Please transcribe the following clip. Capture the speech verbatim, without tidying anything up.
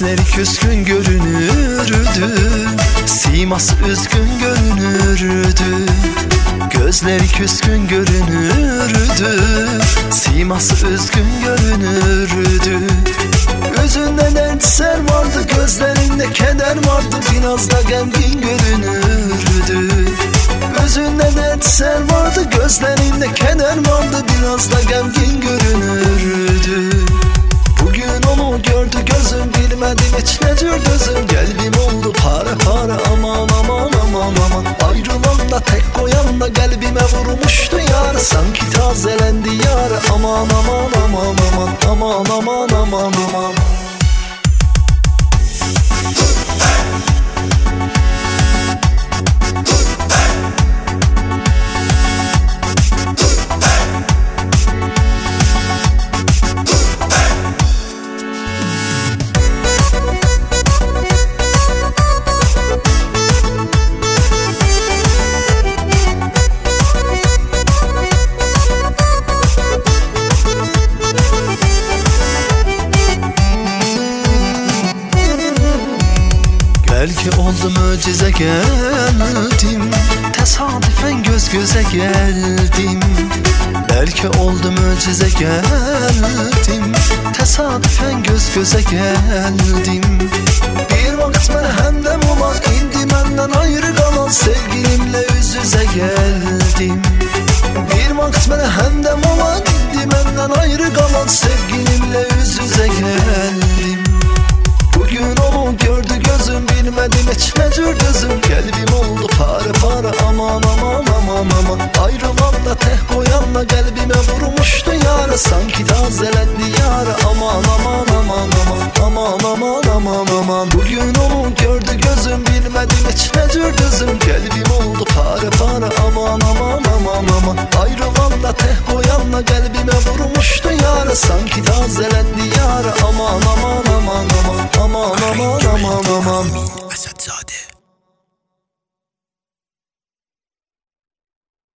Gözleri küskün görünürdü, siması üzgün görünürdü. Gözleri küskün görünürdü, siması üzgün görünürdü. Yüzünde dertler vardı, gözlerinde keder vardı, biraz da gergin görünürdü. Yüzünde dertler vardı, gözlerinde keder vardı, biraz da gergin görünürdü. Bugün onu gördü gözüm, bilmedim hiç nedir gözüm. Kalbim oldu para para, aman aman aman aman. Ayrılan da tek koyan da kalbime vurmuştu yar. Sanki tazelendi yar, aman aman aman aman aman aman aman aman. Belki oldu mucize geldim, tesadüfen göz göze geldim. Belki oldu mucize geldim, tesadüfen göz göze geldim. Bir vakit ben hemdem olan, indi benden ayrı kalan sevgilimle yüz yüze geldim. Bir vakit ben hemdem olan, indi benden ayrı kalan sevgilimle yüz yüze geldim. Bugün onu gördü gözüm, bilmedim hiç nedir gözüm. Kalbim oldu para para, aman aman aman aman. Ayrılan da tek koyanla kalbime vurmuştu yara. Sanki tazelendi yara, aman aman aman aman aman aman aman aman. Bugün onu gördü gözüm, bilmedim hiç nedir gözüm. Kalbim oldu para para, aman aman aman aman. Ayrılan da tek koyanla kalbime vurmuştu yara. Sanki tazelendi yara,